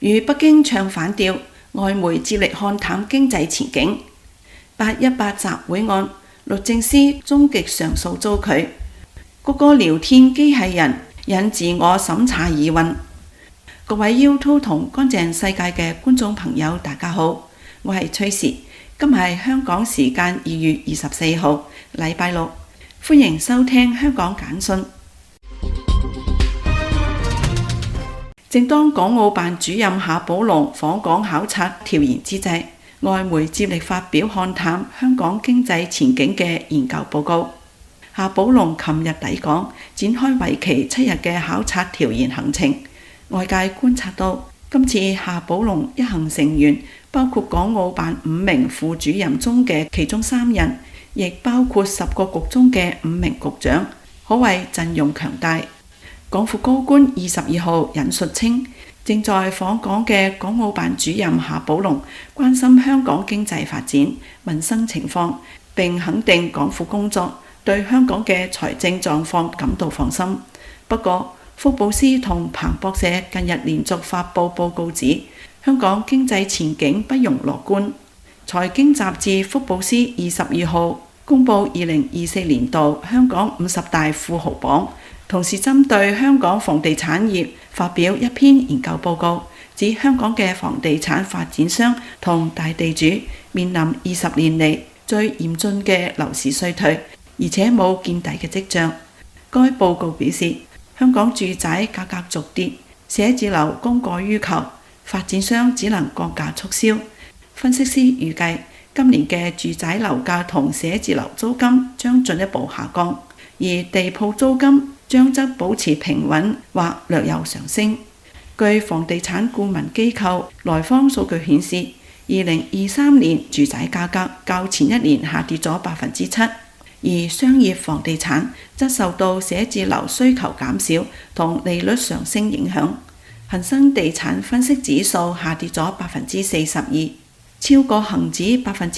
與北京唱反調，外媒接力看淡經濟前景。818集會案，律政司終極上訴遭拒。谷歌聊天機器人引自我審查疑雲。各位 YouTube 同乾淨世界嘅觀眾朋友，大家好，我係崔氏。今日係香港時間2月24號，禮拜六，歡迎收聽香港簡訊。正當港澳辦主任夏寶龍訪港考察調研之際，外媒接力發表看淡香港經濟前景嘅研究報告。夏寶龍琴日抵港，展開為期7日嘅考察調研行程。外界觀察到，今次夏寶龍一行成員包括港澳辦5名副主任中嘅其中3人，亦包括10個局中嘅5名局長，可謂陣容強大。港府高官22號引述稱，正在訪港嘅港澳辦主任夏寶龍關心香港經濟發展、民生情況，並肯定港府工作，對香港嘅財政狀況感到放心。不過，福布斯同彭博社近日連續發布報告指，香港經濟前景不容樂觀。財經雜誌福布斯22號公布2024年度香港50大富豪榜，同時針對香港房地產業發表一篇研究報告，指香港嘅房地產發展商同大地主面臨20年嚟最嚴峻嘅樓市衰退，而且冇見底嘅跡象。該報告表示，香港住宅價格續跌，寫字樓供過於求，發展商只能降價促銷。分析師預計，今年嘅住宅樓價同寫字樓租金將進一步下降，而地鋪租金將則保持平穩或略有上升。據房地產顧問機構來方數據顯示，2023年住宅價格較前一年下跌咗7%。而商業房地產則受到寫字樓需求減少同利率上升影響，恒生地產分析指數下跌咗42%，超過恒指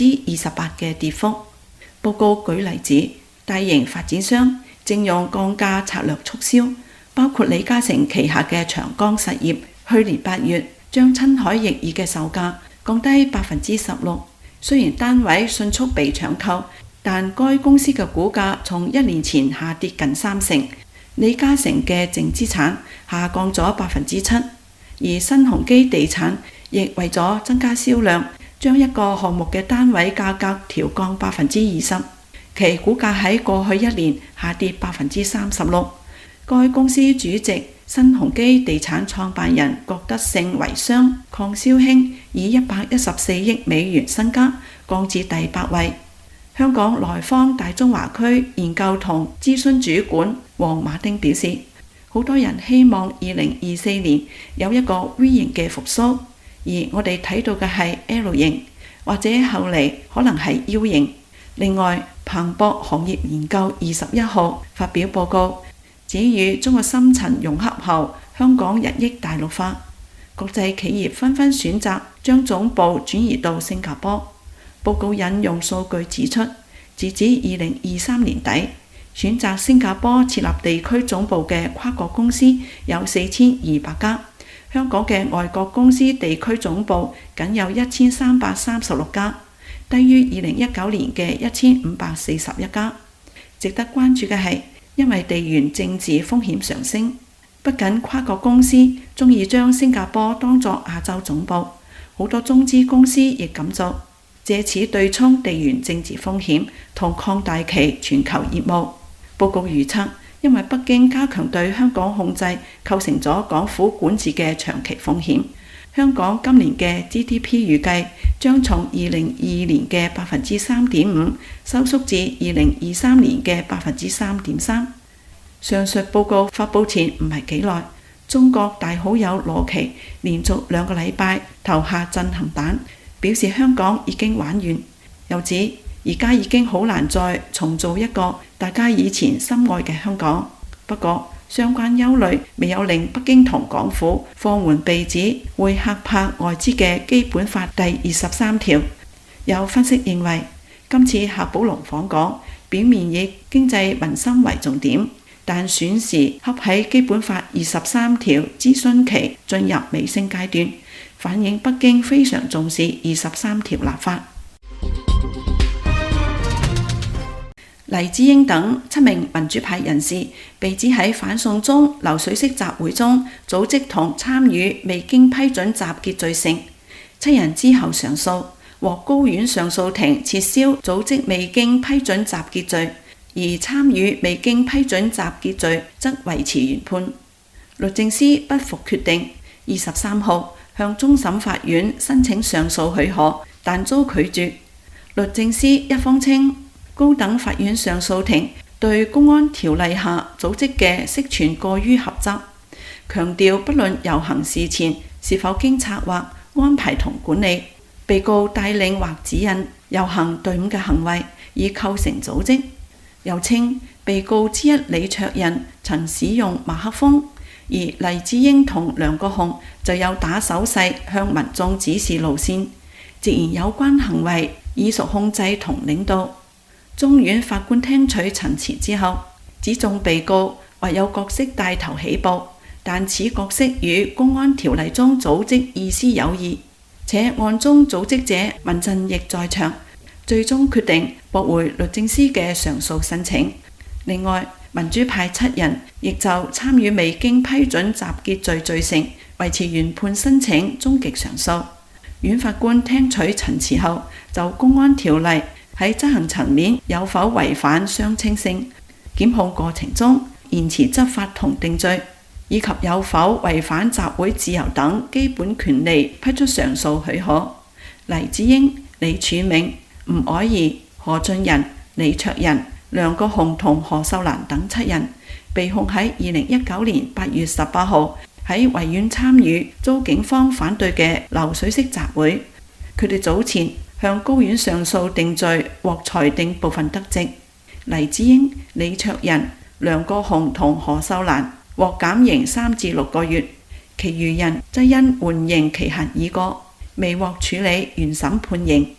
28%嘅跌幅。報告舉例子，大型發展商正用降價策略促銷，包括李嘉誠旗下嘅長江實業，去年8月將親海逆耳嘅售價降低16%，雖然單位迅速被搶購，但該公司嘅股價從1年前下跌近30%，李嘉誠嘅淨資產下降咗7%，而新鴻基地產亦為咗增加銷量，將一個項目嘅單位價格調降20%，其股價喺過去1年下跌36%。該公司主席新鴻基地產創辦人郭德勝遺孀鄺蕭興以114億美元身家降至第8位。香港來方大中華區研究同諮詢主管黃馬丁表示，好多人希望2024年有一個 V 型嘅復甦，而我哋睇到嘅係 L 型，或者後嚟可能係 U 型。另外，彭博行業研究21號發表報告，指與中國深層融合後，香港日益大陸化，國際企業紛紛選擇將總部轉移到新加坡。報告引用數據指出，截至2023年底，選擇新加坡設立地區總部嘅跨國公司有4200家，香港嘅外國公司地區總部僅有1336家，低於2019年嘅1541家。值得關注嘅係，因為地緣政治風險上升，不僅跨國公司鍾意將新加坡當作亞洲總部，好多中資公司亦咁做，借此對沖地緣政治風險同擴大其全球業務。報告預測，因為北京加強對香港控制，構成咗港府管治嘅長期風險。香港今年嘅 GDP 預計將從2022年嘅3.5%收縮至2023年嘅3.3%。上述報告發佈前唔係幾耐，中國大好友羅奇連續2個禮拜投下震撼彈，表示香港已經玩完，又指而家已經好難再重做一個大家以前深愛嘅香港。不過，相關憂慮未有令北京同港府放緩被指會嚇怕外資嘅基本法第23條。有分析認為，今次夏寶龍訪港，表面以經濟民生為重點，但選時恰喺基本法23條諮詢期進入尾聲階段， 反映北京非常重視23條立法。黎智英等7名民主派人士被指喺反送中流水式集會中組織同參與未經批准集結罪成，7人之後上訴，獲高院上訴庭撤銷組織未經批准集結罪，而參與未經批准集結罪則維持原判。律政司不服決定，23號向終審法院申請上訴許可，但遭拒絕。律政司一方稱，高等法院上訴庭對公安條例下組織嘅釋傳過於狹窄，強調不論遊行事前是否經策劃、安排同管理，被告帶領或指引遊行隊伍嘅行為已構成組織。又稱被告之一李卓人曾使用馬克風，而黎智英同梁國雄就有打手勢向民眾指示路線，直言有關行為已屬控制同領導。中院法官聽取陳詞之後，指眾被告或有角色帶頭起步，但此角色與公安條例中組織意思有異，且案中組織者民陣亦在場，最終決定駁回律政司嘅上訴申請。另外，民主派7人亦就參與未經批准集結罪罪成維持原判申請終極上訴。院法官聽取陳詞後，就公安條例喺執行層面有否違反相稱性、檢控過程中延遲執法同定罪，以及有否違反集會自由等基本權利，批出上訴許可。黎智英、李柱銘、吳靄儀、何俊仁、李卓人、梁國雄同何秀蘭等7人被控喺2019年8月18號喺維園參與遭警方反對嘅流水式集會。佢哋早前向高院上訴定罪，獲裁定部分得直。黎智英、李卓人、梁國雄同何秀蘭獲減刑3至6個月，其餘人則因緩刑期限已過，未獲處理原審判刑。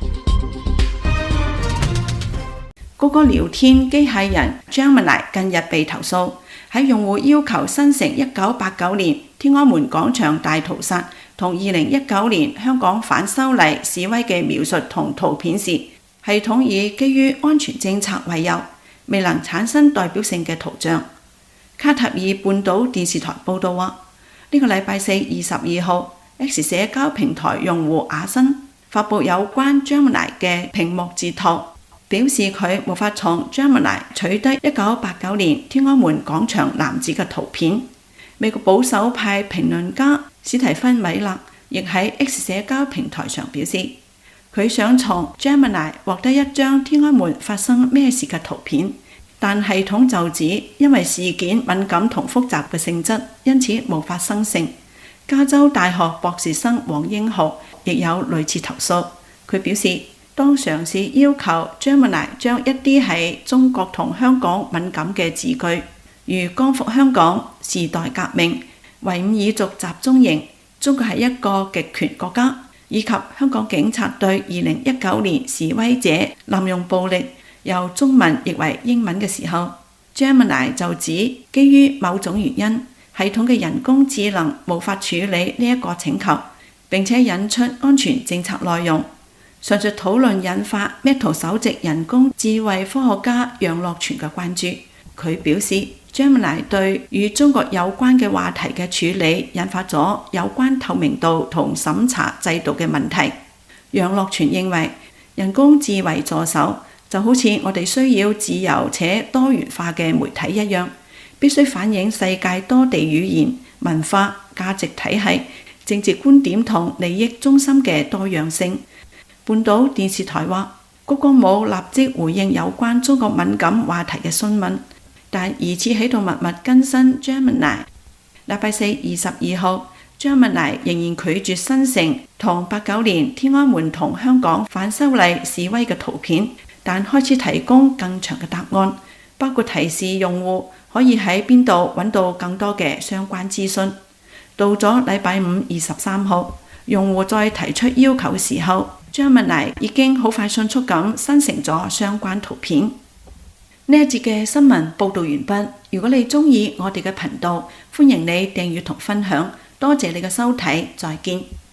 谷歌聊天機械人 Gemini 近日被投訴，喺用戶要求生成1989年天安門廣場大屠殺同2019年香港反修例示威嘅描述同圖片時，系統以基於安全政策為由，未能產生代表性嘅圖像。卡塔爾半島電視台報道話，呢個禮拜四22號 X 社交平台用戶阿新發布有關 Gemini 嘅屏幕截圖，表示佢無法從 Gemini 取得1989年天安門廣場男子嘅圖片。美國保守派評論家史提芬米勒亦喺 X 社交平台上表示，佢想從 Gemini 獲得一張天安門發生咩事嘅圖片，但系統就指因為事件敏感同複雜嘅性質，因此無法生成。加州大學博士生黃英豪亦有類似投訴，佢表示，當嘗試要求 Gemini 將一啲喺中國同香港敏感嘅字句，如光復香港、時代革命、維吾爾族集中營、中國係一個極權國家，以及香港警察對2019年示威者濫用暴力由中文譯為英文嘅時候， Gemini 就指基於某種原因，系統嘅人工智能無法處理呢一個請求，並且引出安全政策內容。上述討論引發 Meta 首席人工智慧科學家楊樂全嘅關注。佢表示 Gemini 對與中國有關嘅話題嘅處理引發咗有關透明度同審查制度嘅問題。楊樂全認為，人工智慧助手就好似我哋需要自由且多元化嘅媒體一樣，必須反映世界多地語言、文化、價值體系、政治觀點同利益中心嘅多樣性。半島電視台話，谷歌冇立即回應有關中國敏感話題嘅詢問，但疑似喺度默默更新 Gemini。禮拜四22號 Gemini 仍然拒絕生成同89年天安門同香港反修例示威嘅圖片，但開始提供更長嘅答案，包括提示用戶可以喺邊度揾到更多嘅相關資訊。到咗禮拜五23號，用戶再提出要求嘅時候， Gemini 已經好快迅速咁生成咗相關圖片。呢一節嘅新聞報道完畢。如果你中意我哋嘅頻道，歡迎你訂閱同分享。多謝你嘅收睇，再見。